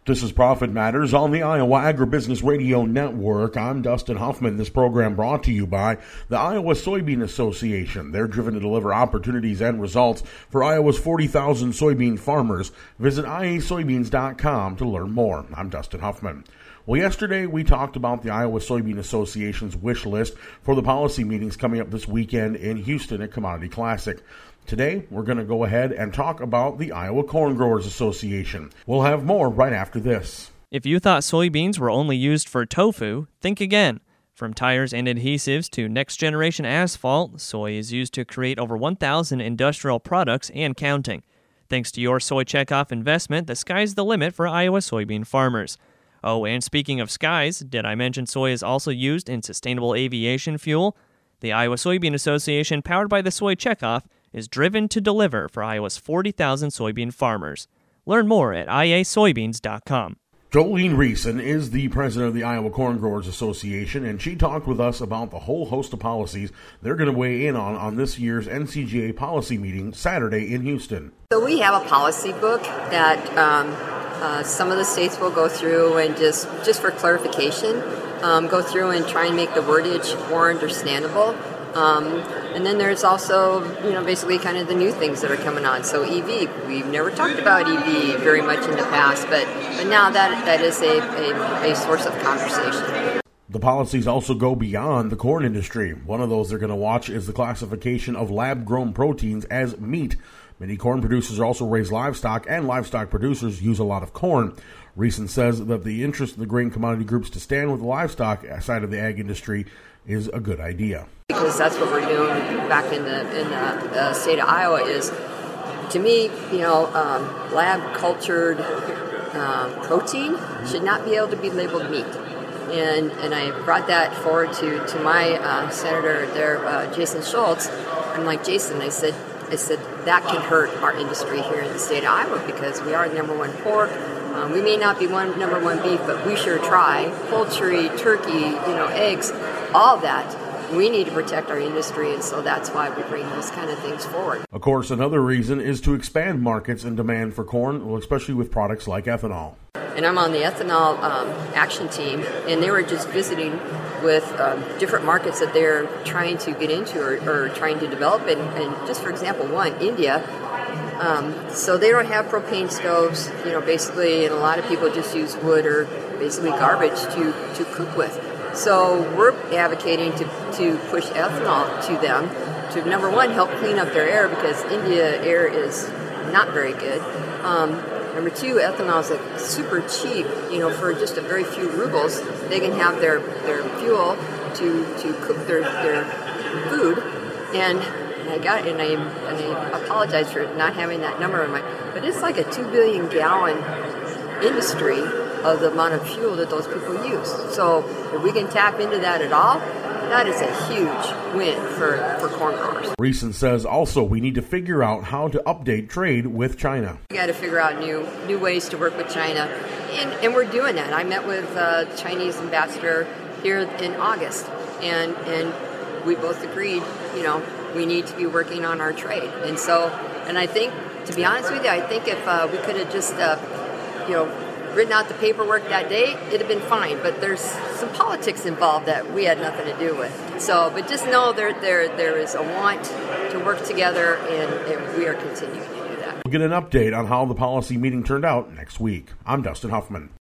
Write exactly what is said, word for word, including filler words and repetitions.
This is Profit Matters on the Iowa Agribusiness Radio Network. I'm Dustin Huffman. This program brought to you by the Iowa Soybean Association. They're driven to deliver opportunities and results for Iowa's forty thousand soybean farmers. Visit I A soybeans dot com to learn more. I'm Dustin Huffman. Well, yesterday we talked about the Iowa Soybean Association's wish list for the policy meetings coming up this weekend in Houston at Commodity Classic. Today, we're going to go ahead and talk about the Iowa Corn Growers Association. We'll have more right after this. If you thought soybeans were only used for tofu, think again. From tires and adhesives to next-generation asphalt, soy is used to create over one thousand industrial products and counting. Thanks to your Soy Checkoff investment, the sky's the limit for Iowa soybean farmers. Oh, and speaking of skies, did I mention soy is also used in sustainable aviation fuel? The Iowa Soybean Association, powered by the Soy Checkoff, is driven to deliver for Iowa's forty thousand soybean farmers. Learn more at I A soybeans dot com. Jolene Reason is the president of the Iowa Corn Growers Association, and she talked with us about the whole host of policies they're going to weigh in on on this year's N C G A policy meeting Saturday in Houston. So we have a policy book that um, uh, some of the states will go through and just, just for clarification, um, go through and try and make the wordage more understandable. Um, and then there's also, you know, basically kind of the new things that are coming on. So E V, we've never talked about E V very much in the past, but, but now that that is a, a, a source of conversation. The policies also go beyond the corn industry. One of those they're going to watch is the classification of lab-grown proteins as meat. Many corn producers also raise livestock, and livestock producers use a lot of corn. Reason says that the interest of the grain commodity groups to stand with the livestock side of the ag industry is a good idea. Because that's what we're doing back in the in the uh, state of Iowa is, to me, you know, um, lab-cultured um, protein should not be able to be labeled meat. And and I brought that forward to, to my uh, senator there, uh, Jason Schultz. I'm like, Jason, I said, I said, that can hurt our industry here in the state of Iowa because we are the number one pork. Um, we may not be one number one beef, but we sure try. Poultry, turkey, you know, eggs, all that. We need to protect our industry, and so that's why we bring these kind of things forward. Of course, another reason is to expand markets and demand for corn, especially with products like ethanol. And I'm on the ethanol um, action team, and they were just visiting with um, different markets that they're trying to get into or, or trying to develop. And, and just for example, one, India. Um, so they don't have propane stoves, you know, basically, and a lot of people just use wood or basically garbage to, to cook with. So we're advocating to, to push ethanol to them to, number one, help clean up their air because India air is not very good. Um, number two, ethanol is like super cheap, you know, for just a very few rubles. They can have their, their fuel to, to cook their, their food. And I got and I and I apologize for not having that number in my, but it's like a two billion gallon industry of the amount of fuel that those people use. So if we can tap into that at all, that is a huge win for, for corn growers. Reason says also we need to figure out how to update trade with China. We got to figure out new new ways to work with China, and, and we're doing that. I met with uh, the Chinese ambassador here in August, and and we both agreed, you know, we need to be working on our trade. And so, and I think, to be honest with you, I think if uh, we could have just, uh, you know, written out the paperwork that day, it'd have been fine. But there's some politics involved that we had nothing to do with. So, but just know there there there is a want to work together, and, and we are continuing to do that. We'll get an update on how the policy meeting turned out next week. I'm Dustin Huffman.